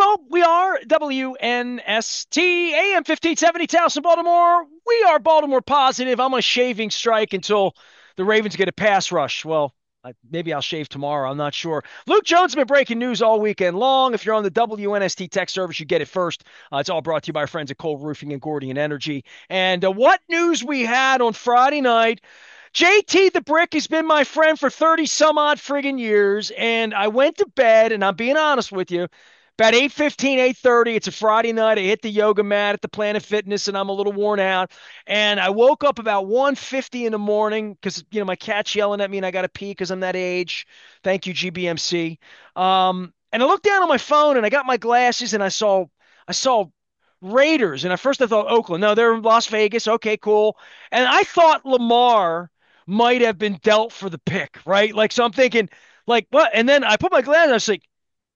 Well, we are WNST AM 1570 Towson, Baltimore. We are Baltimore positive. I'm on a shaving strike until the Ravens get a pass rush. Well, maybe I'll shave tomorrow. I'm not sure. Luke Jones has been breaking news all weekend long. If you're on the WNST tech service, you get it first. It's all brought to you by our friends at Cole Roofing and Gordian Energy. And what news we had on Friday night. JT the Brick has been my friend for 30 some odd friggin' years. And I went to bed, and I'm being honest with you, about 8:15, 8:30. It's a Friday night. I hit the yoga mat at the Planet Fitness, and I'm a little worn out. And I woke up about 1:50 in the morning because, my cat's yelling at me and I got to pee because I'm that age. Thank you, GBMC. And I looked down on my phone and I got my glasses and I saw Raiders. And at first I thought Oakland. No, they're in Las Vegas. Okay, cool. And I thought Lamar might have been dealt for the pick, right? Like, so I'm thinking, like, what? And then I put my glasses on. I was like,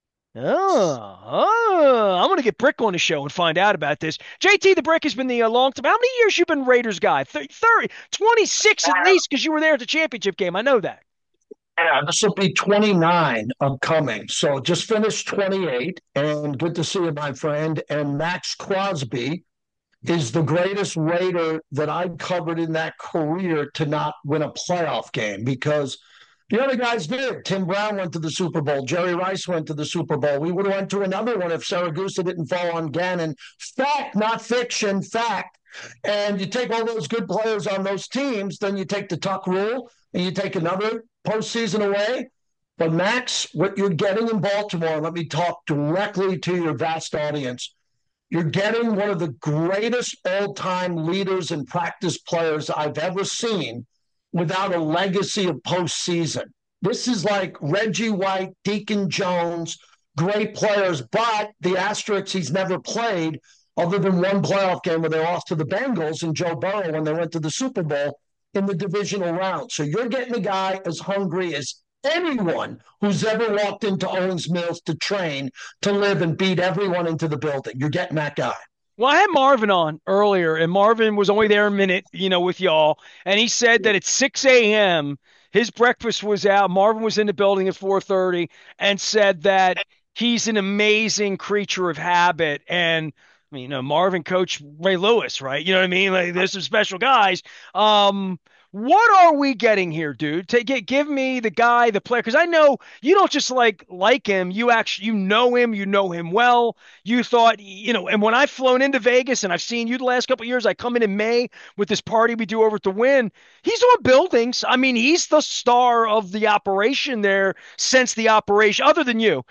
I'm going to get Brick on the show and find out about this. JT the Brick has been the long time. How many years you been Raiders guy? 30, 26 at least, because you were there at the championship game. I know that. Yeah, this will be 29 upcoming. So just finished 28, and good to see you, my friend. And Max Crosby is the greatest Raider that I've covered in that career to not win a playoff game because the other guys did. Tim Brown went to the Super Bowl. Jerry Rice went to the Super Bowl. We would have went to another one if Saragusa didn't fall on Gannon. Fact, not fiction, fact. And you take all those good players on those teams, then you take the Tuck rule and you take another postseason away. But Max, what you're getting in Baltimore, let me talk directly to your vast audience. You're getting one of the greatest all-time leaders and practice players I've ever seen without a legacy of postseason. This is like Reggie White, Deacon Jones, great players, but the asterisk, he's never played other than one playoff game where they lost to the Bengals and Joe Burrow when they went to the Super Bowl in the divisional round. So you're getting a guy as hungry as anyone who's ever walked into Owens Mills to train to live and beat everyone into the building. You're getting that guy. Well, I had Marvin on earlier, and Marvin was only there a minute, with y'all. And he said that at 6 a.m., his breakfast was out. Marvin was in the building at 4:30 and said that he's an amazing creature of habit. And I mean, Marvin coached Ray Lewis, right? You know what I mean? Like, there's some special guys. What are we getting here, dude? Give me the guy, the player, because I know you don't just like him. You actually you know him well. You thought, and when I've flown into Vegas and I've seen you the last couple of years, I come in May with this party we do over at the Win. He's on buildings. I mean, he's the star of the operation there since the operation, other than you.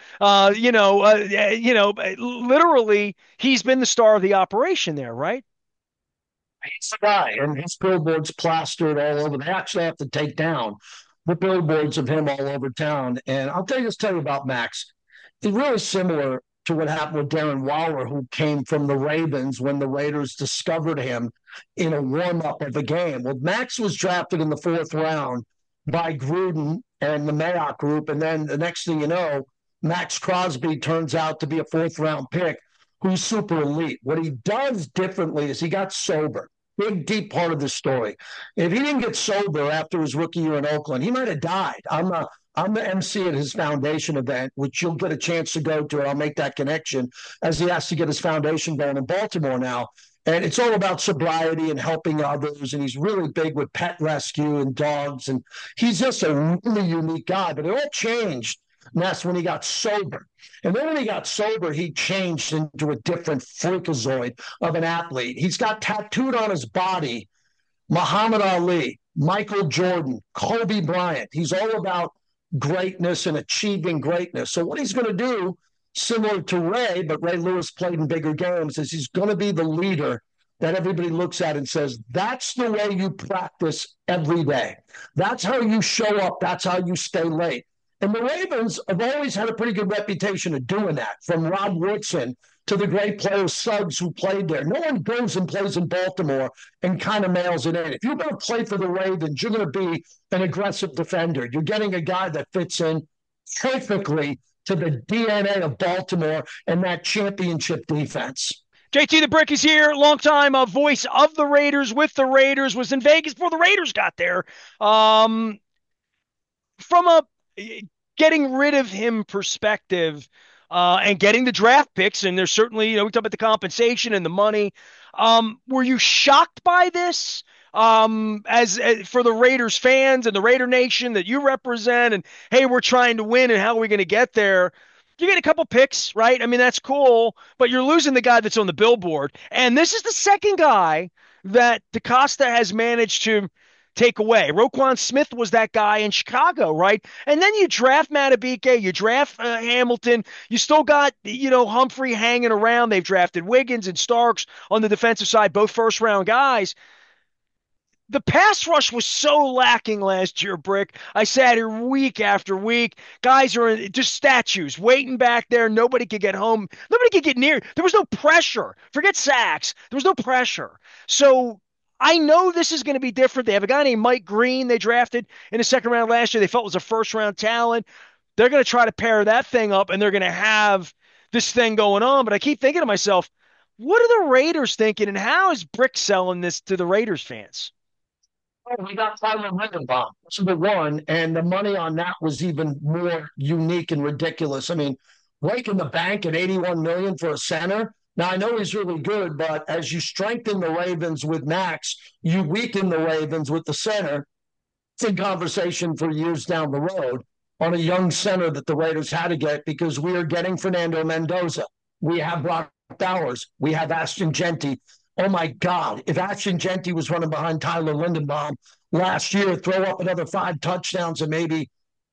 Literally, he's been the star of the operation there, right? He's the guy, and his billboards plastered all over. They actually have to take down the billboards of him all over town. And I'll tell you about Max. It's really similar to what happened with Darren Waller, who came from the Ravens when the Raiders discovered him in a warm-up of a game. Well, Max was drafted in the fourth round by Gruden and the Mayock group, and then the next thing you know, Max Crosby turns out to be a fourth-round pick who's super elite. What he does differently is he got sober. Big, deep part of the story. If he didn't get sober after his rookie year in Oakland, he might have died. I'm the MC at his foundation event, which you'll get a chance to go to, and I'll make that connection as he has to get his foundation going in Baltimore now. And it's all about sobriety and helping others. And he's really big with pet rescue and dogs. And he's just a really unique guy. But it all changed. And that's when he got sober. And then when he got sober, he changed into a different freakazoid of an athlete. He's got tattooed on his body Muhammad Ali, Michael Jordan, Kobe Bryant. He's all about greatness and achieving greatness. So what he's going to do, similar to Ray, but Ray Lewis played in bigger games, is he's going to be the leader that everybody looks at and says, that's the way you practice every day. That's how you show up. That's how you stay late. And the Ravens have always had a pretty good reputation of doing that, from Rod Woodson to the great player Suggs who played there. No one goes and plays in Baltimore and kind of mails it in. If you're going to play for the Ravens, you're going to be an aggressive defender. You're getting a guy that fits in perfectly to the DNA of Baltimore and that championship defense. JT the Brick is here, longtime voice of the Raiders with the Raiders, was in Vegas before the Raiders got there. From a getting rid of him perspective, and getting the draft picks. And there's certainly, we talk about the compensation and the money. Were you shocked by this? As for the Raiders fans and the Raider Nation that you represent, and hey, we're trying to win, and how are we going to get there? You get a couple picks, right? I mean, that's cool, but you're losing the guy that's on the billboard. And this is the second guy that DaCosta has managed to take away. Roquan Smith was that guy in Chicago, right? And then you draft Matabike, you draft Hamilton. You still got, Humphrey hanging around. They've drafted Wiggins and Starks on the defensive side, both first round guys. The pass rush was so lacking last year, Brick. I sat here week after week. Guys are just statues waiting back there. Nobody could get home. Nobody could get near. There was no pressure. Forget sacks. There was no pressure. So I know this is going to be different. They have a guy named Mike Green they drafted in the second round last year. They felt was a first round talent. They're going to try to pair that thing up, and they're going to have this thing going on. But I keep thinking to myself, what are the Raiders thinking, and how is Brick selling this to the Raiders fans? Oh, we got Tyler Lindenbaum. That's the one, and the money on that was even more unique and ridiculous. I mean, breaking the bank at 81 million for a center. Now I know he's really good, but as you strengthen the Ravens with Max, you weaken the Ravens with the center. It's in conversation for years down the road on a young center that the Raiders had to get because we are getting Fernando Mendoza. We have Brock Bowers. We have Ashton Jeanty. Oh my God, if Ashton Jeanty was running behind Tyler Lindenbaum last year, throw up another 5 touchdowns and maybe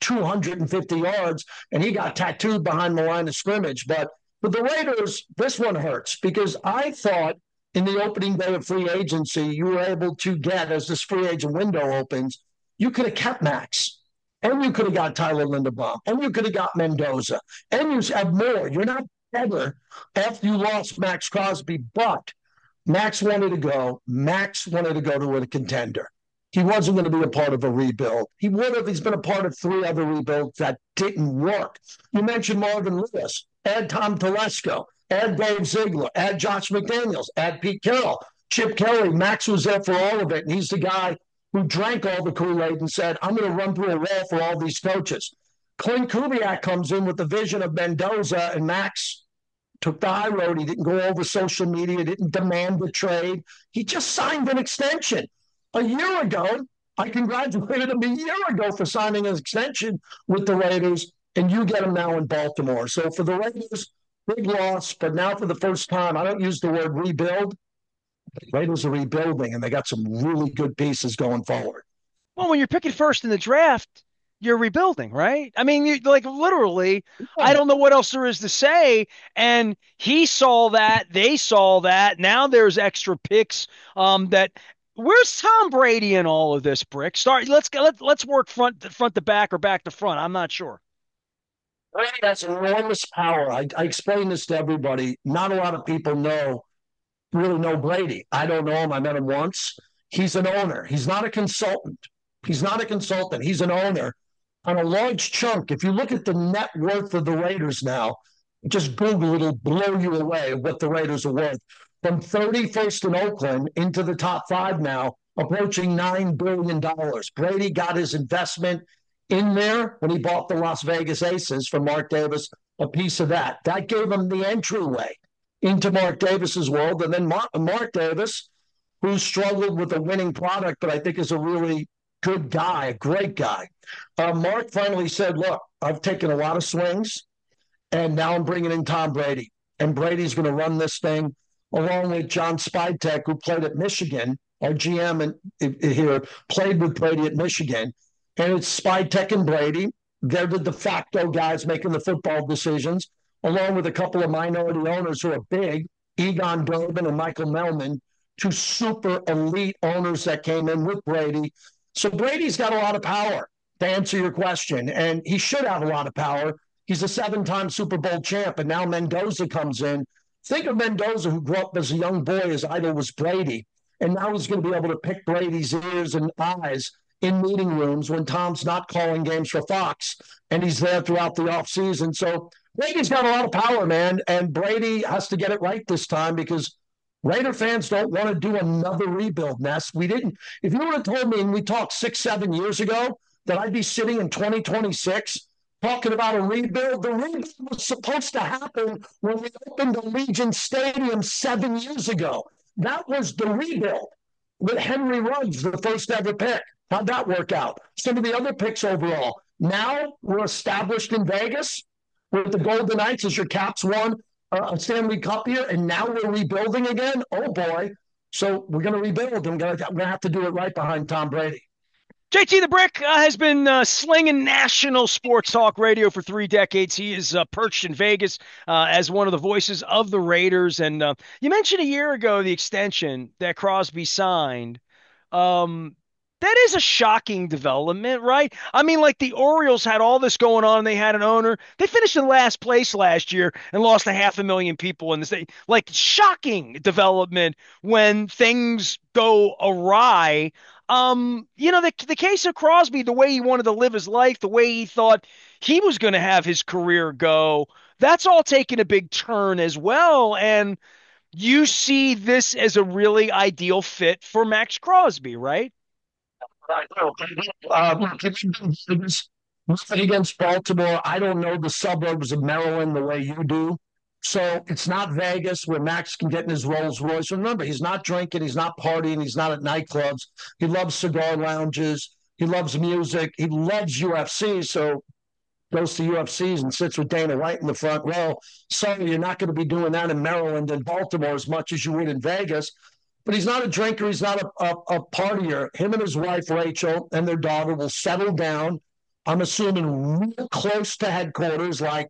250 yards, and he got tattooed behind the line of scrimmage. But for the Raiders, this one hurts because I thought in the opening day of free agency, you were able to get, as this free agent window opens, you could have kept Max. And you could have got Tyler Lindenbaum. And you could have got Mendoza. And you have more. You're not better after you lost Max Crosby, but Max wanted to go. Max wanted to go to a contender. He wasn't going to be a part of a rebuild. He would have. He's been a part of 3 other rebuilds that didn't work. You mentioned Marvin Lewis. Add Tom Telesco. Add Dave Ziegler. Add Josh McDaniels. Add Pete Carroll. Chip Kelly. Max was there for all of it. And he's the guy who drank all the Kool-Aid and said, I'm going to run through a wall for all these coaches. Clint Kubiak comes in with the vision of Mendoza, and Max took the high road. He didn't go over social media, didn't demand the trade. He just signed an extension. A year ago, I congratulated him a year ago for signing an extension with the Raiders, and you get him now in Baltimore. So for the Raiders, big loss, but now for the first time, I don't use the word rebuild. The Raiders are rebuilding, and they got some really good pieces going forward. Well, when you're picking first in the draft, you're rebuilding, right? I mean, you like literally, I don't know what else there is to say. And he saw that, they saw that. Now there's extra picks. That where's Tom Brady in all of this, Brick? Start. Let's work front to back or back to front. I'm not sure. Brady has enormous power. I explain this to everybody. Not a lot of people really know Brady. I don't know him. I met him once. He's an owner. He's not a consultant. He's not a consultant. He's an owner on a large chunk. If you look at the net worth of the Raiders now, just Google, it'll blow you away what the Raiders are worth. From 31st in Oakland into the top 5 now, approaching $9 billion. Brady got his investment in there when he bought the Las Vegas Aces from Mark Davis, a piece of that. That gave him the entryway into Mark Davis's world. And then Mark Davis, who struggled with a winning product, but I think is a really good guy, a great guy. Mark finally said, look, I've taken a lot of swings, and now I'm bringing in Tom Brady. And Brady's going to run this thing along with John Spytek, who played at Michigan. Our GM here played with Brady at Michigan. And it's Spytek and Brady. They're the de facto guys making the football decisions, along with a couple of minority owners who are big, Egon Durbin and Michael Melman, 2 super elite owners that came in with Brady. So Brady's got a lot of power, to answer your question, and he should have a lot of power. He's a 7-time Super Bowl champ, and now Mendoza comes in. Think of Mendoza, who grew up as a young boy. His idol was Brady, and now he's going to be able to pick Brady's ears and eyes in meeting rooms when Tom's not calling games for Fox, and he's there throughout the offseason. So Brady's got a lot of power, man, and Brady has to get it right this time because Raider fans don't want to do another rebuild, Ness. We didn't. If you would have told me, and we talked 6, 7 years ago, that I'd be sitting in 2026 talking about a rebuild. The rebuild was supposed to happen when we opened the Legion Stadium 7 years ago. That was the rebuild with Henry Ruggs, the first ever pick. How'd that work out? Some of the other picks overall. Now we're established in Vegas with the Golden Knights as your Caps won a Stanley Cup here, and now we're rebuilding again. Oh boy! So we're going to rebuild, and we're going to have to do it right behind Tom Brady. JT the Brick has been slinging national sports talk radio for 3 decades. He is perched in Vegas as one of the voices of the Raiders. And you mentioned a year ago the extension that Crosby signed. That is a shocking development, right? I mean, like the Orioles had all this going on. They had an owner. They finished in last place last year and lost 500,000 people in the state. Like shocking development when things go awry. The case of Crosby, the way he wanted to live his life, the way he thought he was going to have his career go, that's all taken a big turn as well. And you see this as a really ideal fit for Max Crosby, right? Right. Nothing against Baltimore. I don't know the suburbs of Maryland the way you do. So it's not Vegas where Max can get in his Rolls Royce. Remember, he's not drinking, he's not partying, he's not at nightclubs. He loves cigar lounges, he loves music, he loves UFC. So goes to UFCs and sits with Dana White in the front row. Sorry, you're not going to be doing that in Maryland and Baltimore as much as you would in Vegas. But he's not a drinker. He's not a partier. Him and his wife, Rachel, and their daughter will settle down. I'm assuming real close to headquarters, like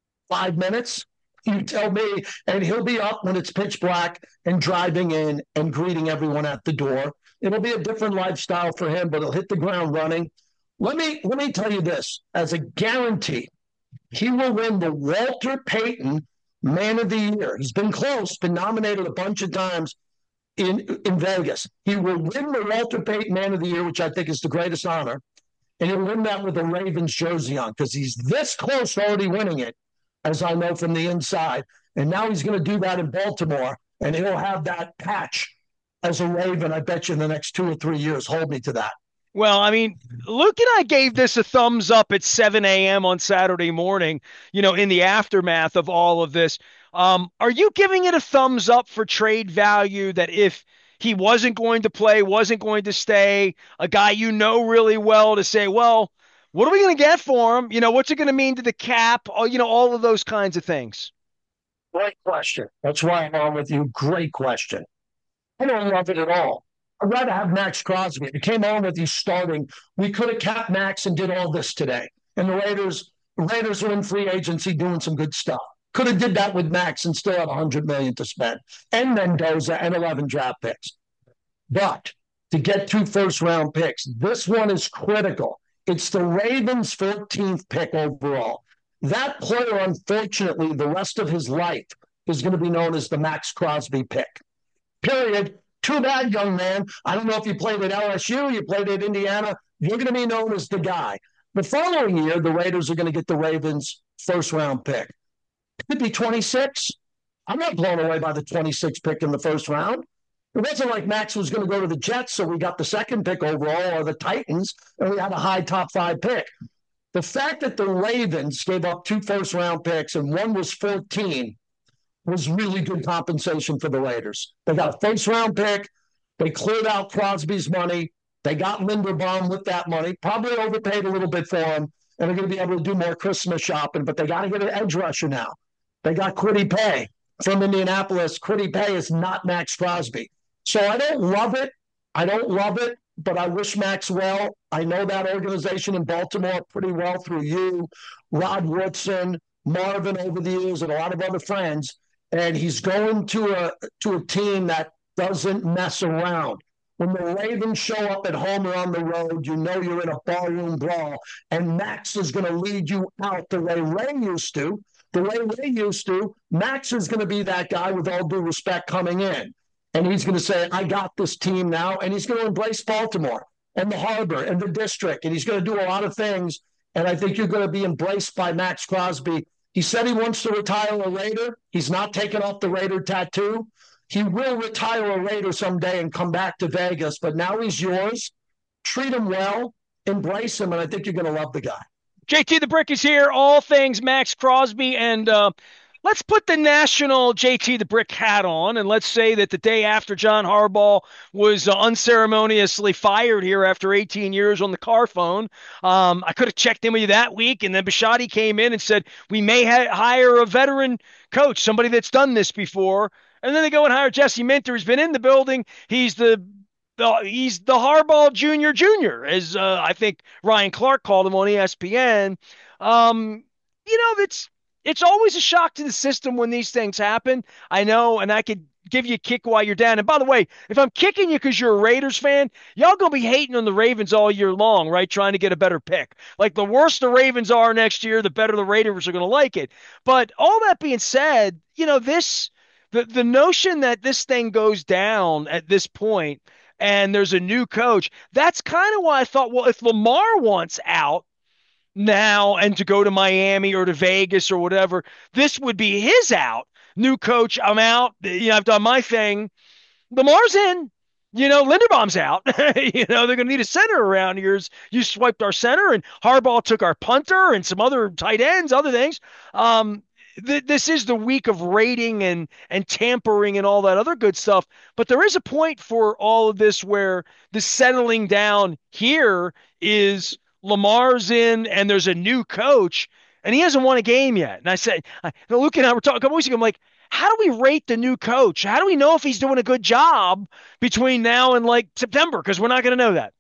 5 minutes. You tell me, and he'll be up when it's pitch black and driving in and greeting everyone at the door. It'll be a different lifestyle for him, but he'll hit the ground running. Let me tell you this as a guarantee. He will win the Walter Payton Man of the Year. He's been close, been nominated a bunch of times in Vegas. He will win the Walter Payton Man of the Year, which I think is the greatest honor. And he'll win that with a Ravens jersey on because he's this close to already winning it, as I know from the inside. And now he's going to do that in Baltimore, and he'll have that patch as a Raven, I bet you, in the next 2 or 3 years. Hold me to that. Well, I mean, Luke and I gave this a thumbs up at 7 a.m. on Saturday morning, in the aftermath of all of this. Are you giving it a thumbs up for trade value that if he wasn't going to play, wasn't going to stay, a guy you know really well to say, well, what are we going to get for him? What's it going to mean to the cap? All of those kinds of things. Great question. That's why I'm on with you. Great question. I don't love it at all. I'd rather have Max Crosby. If it came on with you starting, we could have kept Max and did all this today. And the Raiders are in free agency doing some good stuff. Could have did that with Max and still have $100 million to spend, and Mendoza and 11 draft picks. But to get 2 first-round picks, this one is critical. It's the Ravens' 14th pick overall. That player, unfortunately, the rest of his life is going to be known as the Max Crosby pick. Period. Too bad, young man. I don't know if you played at LSU, you played at Indiana. You're going to be known as the guy. The following year, the Raiders are going to get the Ravens' first-round pick. It could be 26. I'm not blown away by the 26th pick in the first round. It wasn't like Max was going to go to the Jets, so we got the second pick overall, or the Titans, and we had a high top 5 pick. The fact that the Ravens gave up 2 first-round picks and one was 14 was really good compensation for the Raiders. They got a first-round pick. They cleared out Crosby's money. They got Linderbaum with that money, probably overpaid a little bit for him, and they're going to be able to do more Christmas shopping, but they got to get an edge rusher now. They got Kwity Paye from Indianapolis. Kwity Paye is not Max Crosby. So I don't love it. But I wish Max well. I know that organization in Baltimore pretty well through you, Rod Woodson, Marvin over the years, and a lot of other friends. And he's going to a team that doesn't mess around. When the Ravens show up at home or on the road, you know you're in a barroom brawl. And Max is going to lead you out the way Ray used to. The way Ray used to, Max is going to be that guy, with all due respect, coming in. And he's going to say, I got this team now. And he's going to embrace Baltimore and the harbor and the district. And he's going to do a lot of things. And I think you're going to be embraced by Max Crosby. He said he wants to retire a Raider. He's not taking off the Raider tattoo. He will retire a Raider someday and come back to Vegas. But now he's yours. Treat him well. Embrace him. And I think you're going to love the guy. JT the Brick is here. All things Max Crosby. And let's put the national JT the Brick hat on. And let's say that the day after John Harbaugh was unceremoniously fired here after 18 years on the car phone, I could have checked in with you that week. And then Bisciotti came in and said, we may hire a veteran coach, somebody that's done this before. And then they go and hire Jesse Minter, who's been in the building. He's the Harbaugh Junior, as I think Ryan Clark called him on ESPN. It's always a shock to the system when these things happen. I know, and I could give you a kick while you're down. And by the way, if I'm kicking you because you're a Raiders fan, y'all gonna be hating on the Ravens all year long, right? Trying to get a better pick. Like the worse the Ravens are next year, the better the Raiders are gonna like it. But all that being said, the notion that this thing goes down at this point and there's a new coach, that's kind of why I thought, well, if Lamar wants out now and to go to Miami or to Vegas or whatever, this would be his out. New coach, I'm out. I've done my thing. Lamar's in. Linderbaum's out. They're going to need a center around here. You swiped our center, and Harbaugh took our punter and some other tight ends, other things. This is the week of rating and tampering and all that other good stuff. But there is a point for all of this where the settling down here is Lamar's in and there's a new coach and he hasn't won a game yet. And I said, Luke and I were talking a couple weeks ago. I'm like, how do we rate the new coach? How do we know if he's doing a good job between now and like September? Because we're not going to know that.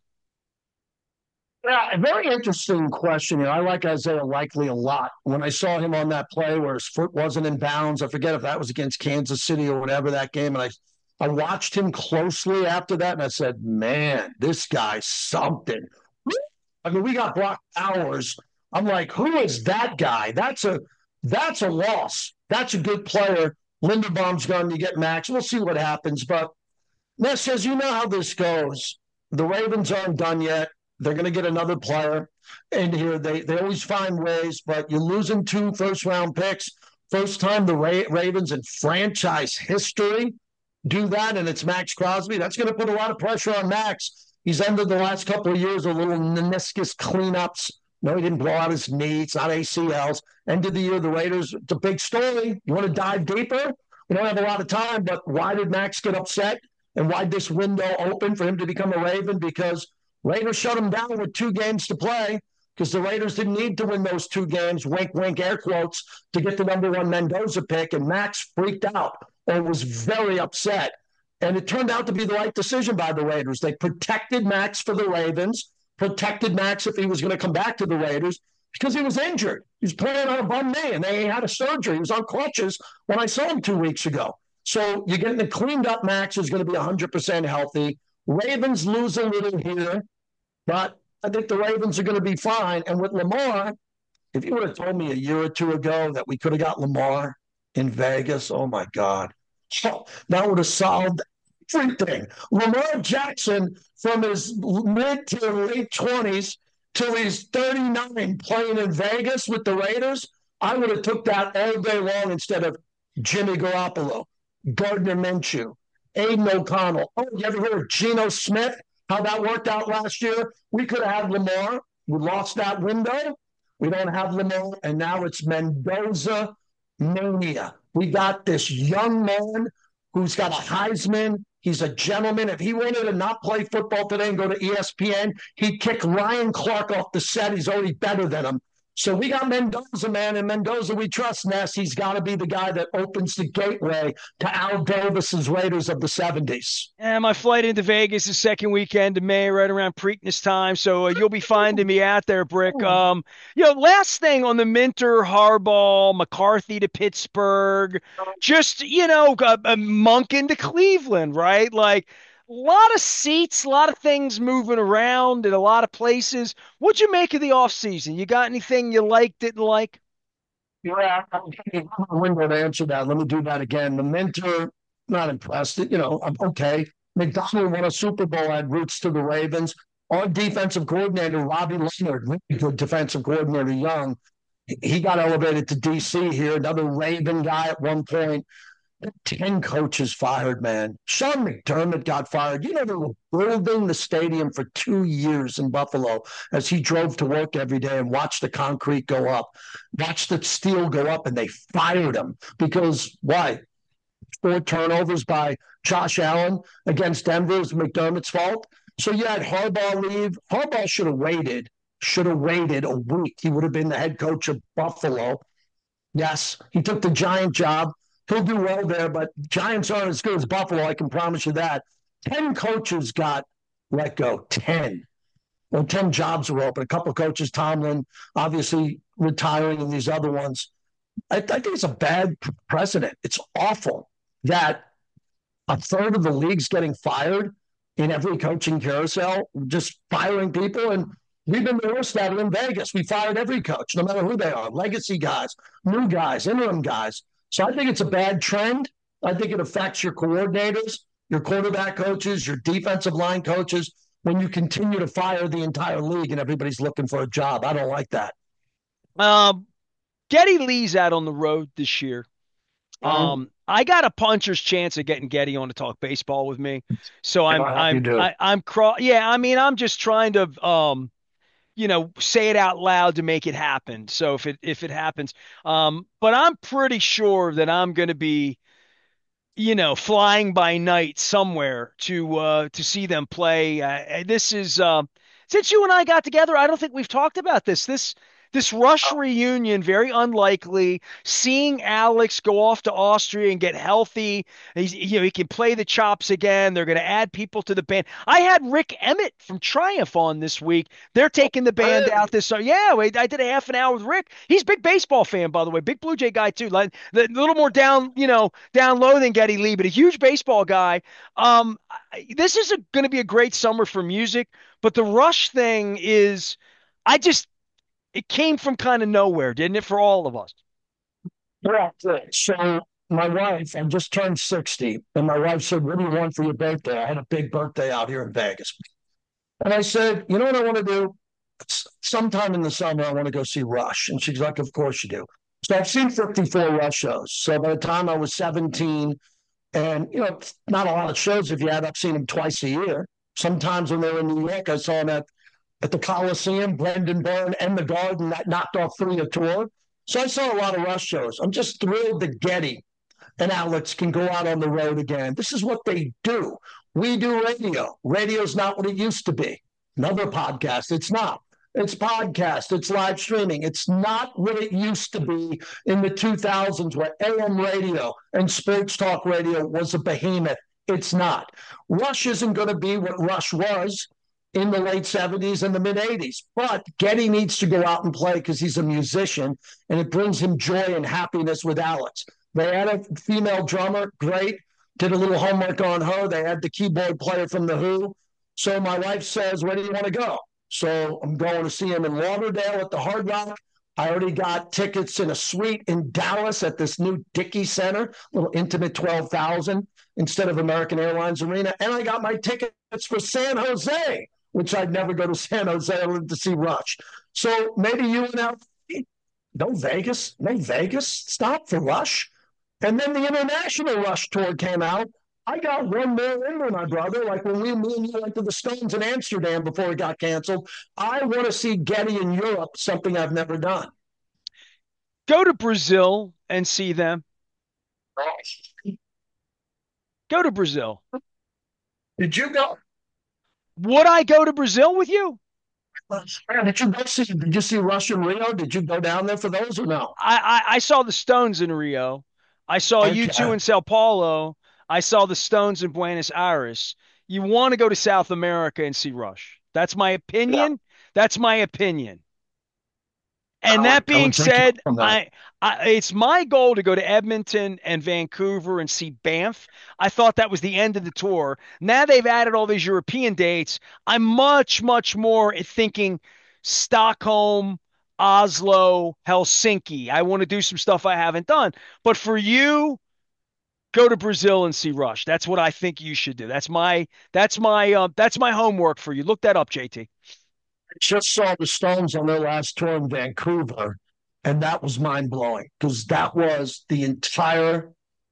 Yeah, a very interesting question. I like Isaiah Likely a lot. When I saw him on that play where his foot wasn't in bounds, I forget if that was against Kansas City or whatever that game, and I watched him closely after that, and I said, man, this guy's something. I mean, we got Brock Bowers. I'm like, who is that guy? That's a loss. That's a good player. Linderbaum's gone. You get Max. We'll see what happens. But Ness says, you know how this goes. The Ravens aren't done yet. They're going to get another player in here. They always find ways, but you're losing 2 first-round picks. First time the Ravens in franchise history do that, and it's Max Crosby. That's going to put a lot of pressure on Max. He's ended the last couple of years with little meniscus cleanups. No, he didn't blow out his knee. It's not ACLs. End of the year, the Raiders, it's a big story. You want to dive deeper? We don't have a lot of time, but why did Max get upset? And why this window open for him to become a Raven? Because Raiders shut him down with 2 games to play because the Raiders didn't need to win those 2 games, wink, wink, air quotes, to get the number 1 Mendoza pick. And Max freaked out and was very upset. And it turned out to be the right decision by the Raiders. They protected Max for the Ravens, protected Max if he was going to come back to the Raiders because he was injured. He was playing on a bum knee, and they had a surgery. He was on crutches when I saw him 2 weeks ago. So you're getting a cleaned up Max who's going to be 100% healthy. Ravens lose a little here, but I think the Ravens are going to be fine. And with Lamar, if you would have told me a year or 2 ago that we could have got Lamar in Vegas, oh my God, that would have solved everything. Lamar Jackson from his mid to late 20s till he's 39 playing in Vegas with the Raiders, I would have took that all day long instead of Jimmy Garoppolo, Gardner Minshew, Aiden O'Connell. Oh, you ever heard of Geno Smith? How that worked out last year? We could have had Lamar. We lost that window. We don't have Lamar, and now it's Mendoza mania. We got this young man who's got a Heisman. He's a gentleman. If he wanted to not play football today and go to ESPN, he'd kick Ryan Clark off the set. He's already better than him. So we got Mendoza, man, and Mendoza we trust, Ness. He's got to be the guy that opens the gateway to Al Davis's Raiders of the 70s. And my flight into Vegas is second weekend of May, right around Preakness time. So you'll be finding me out there, Brick. Last thing on the Minter, Harbaugh, McCarthy to Pittsburgh, just, a Monk into Cleveland, right? Like, a lot of seats, a lot of things moving around in a lot of places. What'd you make of the offseason? You got anything you liked, didn't like? Yeah, I'm a window to answer that. Let me do that again. The Minter, not impressed. I'm okay. McDonald won a Super Bowl, had roots to the Ravens. Our defensive coordinator, Robbie Leonard, really good defensive coordinator, young. He got elevated to DC here, another Raven guy at one point. 10 coaches fired, man. Sean McDermott got fired. You know, they were building the stadium for 2 years in Buffalo as he drove to work every day and watched the concrete go up, watched the steel go up, and they fired him because why? 4 turnovers by Josh Allen against Denver is McDermott's fault. So you had Harbaugh leave. Harbaugh should have waited a week. He would have been the head coach of Buffalo. Yes, he took the Giant job. He'll do well there, but Giants aren't as good as Buffalo. I can promise you that. 10 coaches got let go. 10. Well, 10 jobs were open. A couple of coaches, Tomlin, obviously retiring, and these other ones. I think it's a bad precedent. It's awful that a third of the league's getting fired in every coaching carousel, just firing people. And we've been the worst at it in Vegas. We fired every coach, no matter who they are, legacy guys, new guys, interim guys. So I think it's a bad trend. I think it affects your coordinators, your quarterback coaches, your defensive line coaches when you continue to fire the entire league and everybody's looking for a job. I don't like that. Geddy Lee's out on the road this year. I got a puncher's chance of getting Getty on to talk baseball with me. So yeah, I mean, I'm just trying to say it out loud to make it happen. So if it happens, but I'm pretty sure that I'm going to be, flying by night somewhere to see them play. This is since you and I got together, I don't think we've talked about this. This Rush reunion, very unlikely. Seeing Alex go off to Austria and get healthy, he can play the chops again. They're going to add people to the band. I had Rick Emmett from Triumph on this week. They're taking the band out this. So yeah, I did a half an hour with Rick. He's a big baseball fan, by the way, big Blue Jay guy too. Like a little more down low than Geddy Lee, but a huge baseball guy. This is going to be a great summer for music, but the Rush thing is, it came from kind of nowhere, didn't it, for all of us? Yeah. So my wife, I just turned 60, and my wife said, "What do you want for your birthday?" I had a big birthday out here in Vegas. And I said, "You know what I want to do? Sometime in the summer, I want to go see Rush." And she's like, "Of course you do." So I've seen 54 Rush shows. So by the time I was 17, and, not a lot of shows if you add up, seeing them twice a year. Sometimes when they were in New York, I saw them at the Coliseum, Brendan Byrne, and the Garden that knocked off 3 a tour. So I saw a lot of Rush shows. I'm just thrilled that Geddy and Alex can go out on the road again. This is what they do. We do radio. Radio's not what it used to be. Another podcast, it's not. It's podcast, it's live streaming. It's not what it used to be in the 2000s where AM radio and sports talk radio was a behemoth. It's not. Rush isn't going to be what Rush was in the late 70s and the mid 80s. But Geddy needs to go out and play because he's a musician, and it brings him joy and happiness with Alex. They had a female drummer, great. Did a little homework on her. They had the keyboard player from The Who. So my wife says, "Where do you want to go?" So I'm going to see him in Lauderdale at the Hard Rock. I already got tickets in a suite in Dallas at this new Dickey Center, little intimate 12,000 instead of American Airlines Arena. And I got my tickets for San Jose, which I'd never go to San Jose to see Rush. So maybe you and Al, no Vegas, stop for Rush. And then the International Rush tour came out. I got one more in with my brother. Like when me and you went to the Stones in Amsterdam before it got canceled. I want to see Geddy in Europe, something I've never done. Go to Brazil and see them. Go to Brazil. Did you go? Would I go to Brazil with you? Did you see Rush in Rio? Did you go down there for those or no? I saw the Stones in Rio. I saw U2 in Sao Paulo. I saw the Stones in Buenos Aires. You want to go to South America and see Rush. That's my opinion. Yeah. That's my opinion. And that being said, it's my goal to go to Edmonton and Vancouver and see Banff. I thought that was the end of the tour. Now they've added all these European dates. I'm much, much more thinking Stockholm, Oslo, Helsinki. I want to do some stuff I haven't done. But for you, go to Brazil and see Rush. That's what I think you should do. That's my homework for you. Look that up, JT. I just saw the Stones on their last tour in Vancouver, and that was mind-blowing because that was the entire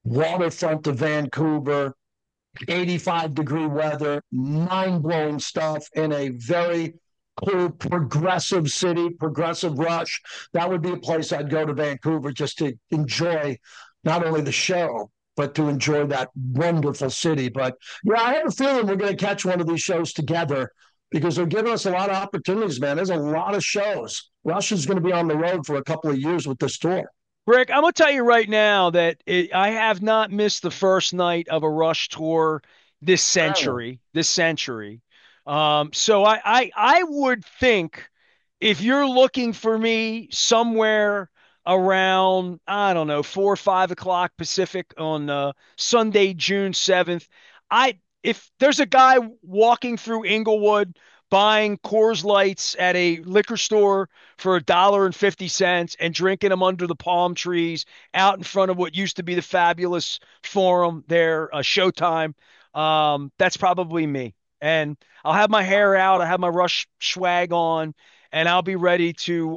waterfront of Vancouver, 85-degree weather, mind blowing stuff in a very cool, progressive city, progressive rush. That would be a place I'd go to Vancouver just to enjoy not only the show, but to enjoy that wonderful city. But yeah, I have a feeling we're going to catch one of these shows together because they're giving us a lot of opportunities, man. There's a lot of shows. Rush is going to be on the road for a couple of years with this tour. Rick, I'm gonna tell you right now that I have not missed the first night of a Rush tour this Oh, century. This century. So I would think if you're looking for me somewhere around, I don't know, 4 or 5 o'clock Pacific on Sunday, June 7th, if there's a guy walking through Inglewood buying Coors Lights at a liquor store for $1.50 and drinking them under the palm trees out in front of what used to be the fabulous Forum there, Showtime. That's probably me. And I'll have my hair out, I have my Rush swag on, and I'll be ready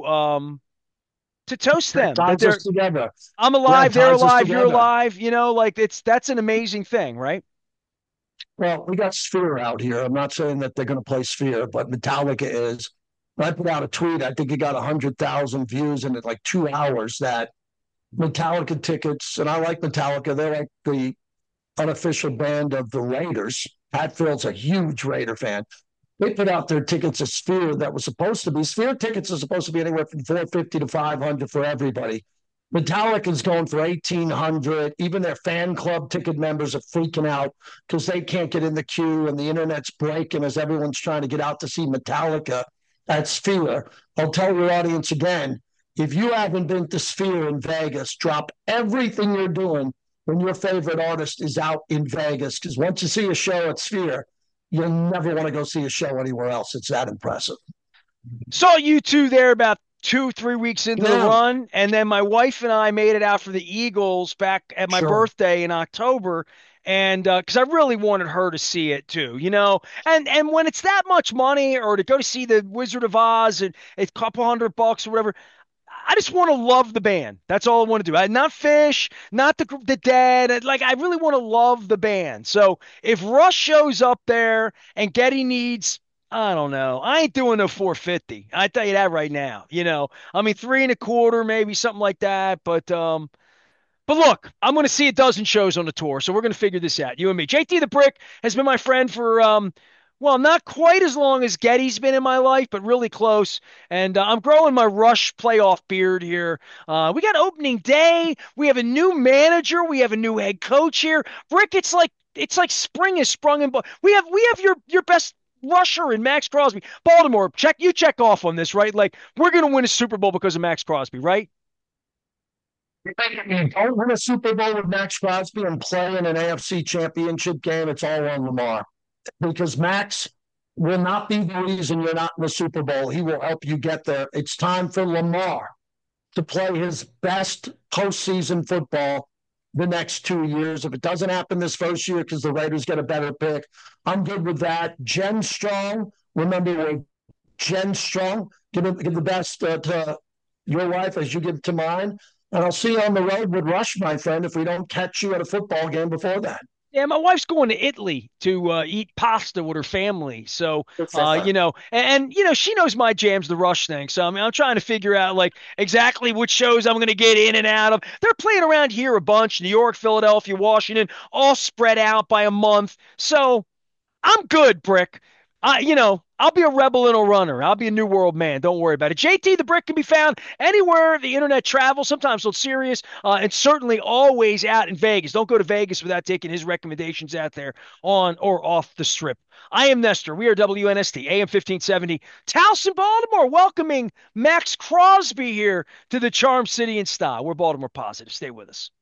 to toast that them. That ties us they're together. I'm Yeah, it alive, they're ties us alive, you're together. alive. Like that's an amazing thing, right? Well, we got Sphere out here. I'm not saying that they're going to play Sphere, but Metallica is. I put out a tweet. I think it got 100,000 views in like 2 hours. That Metallica tickets, and I like Metallica. They're like the unofficial band of the Raiders. Hatfield's a huge Raider fan. They put out their tickets at Sphere that was supposed to be Sphere tickets are supposed to be anywhere from 450 to 500 for everybody. Metallica's going for 1,800. Even their fan club ticket members are freaking out because they can't get in the queue and the internet's breaking as everyone's trying to get out to see Metallica at Sphere. I'll tell your audience again, if you haven't been to Sphere in Vegas, drop everything you're doing when your favorite artist is out in Vegas. Because once you see a show at Sphere, you'll never want to go see a show anywhere else. It's that impressive. Saw you two there about 2, 3 weeks into the Yeah, run, and then my wife and I made it out for the Eagles back at my sure. birthday in October, and because I really wanted her to see it too. And when it's that much money, or to go to see the Wizard of Oz and a couple $100 or whatever, I just want to love the band. That's all I want to do. Not Fish, not the Dead. Like I really want to love the band. So if Rush shows up there and Getty needs, I don't know. I ain't doing no 450. I tell you that right now. I mean 3 and a quarter, maybe something like that. But look, I'm going to see a dozen shows on the tour, so we're going to figure this out, you and me. JT the Brick has been my friend for, well, not quite as long as Getty's been in my life, but really close. And I'm growing my Rush playoff beard here. We got opening day. We have a new manager. We have a new head coach here. Brick, it's like spring has sprung in. We have your best rusher in Max Crosby. Baltimore, check off on this, right? Like we're going to win a Super Bowl because of Max Crosby, right? Don't win a Super Bowl with Max Crosby and play in an AFC championship game. It's all on Lamar because Max will not be the reason you're not in the Super Bowl. He will help you get there. It's time for Lamar to play his best postseason football the next 2 years. If it doesn't happen this first year because the Raiders get a better pick, I'm good with that. Jen Strong, remember we're Jen Strong. Give the best to your wife as you give to mine. And I'll see you on the road with Rush, my friend, if we don't catch you at a football game before that. Yeah, my wife's going to Italy to eat pasta with her family. So, Good for her. she knows my jam's the Rush thing. So, I mean, I'm trying to figure out like exactly which shows I'm going to get in and out of. They're playing around here a bunch: New York, Philadelphia, Washington, all spread out by a month. So, I'm good, Brick. I'll be a rebel and a runner. I'll be a new world man. Don't worry about it. JT the Brick can be found anywhere the internet travels, sometimes on Sirius, and certainly always out in Vegas. Don't go to Vegas without taking his recommendations out there on or off the strip. I am Nestor. We are WNST, AM 1570, Towson, Baltimore, welcoming Max Crosby here to the Charm City in style. We're Baltimore positive. Stay with us.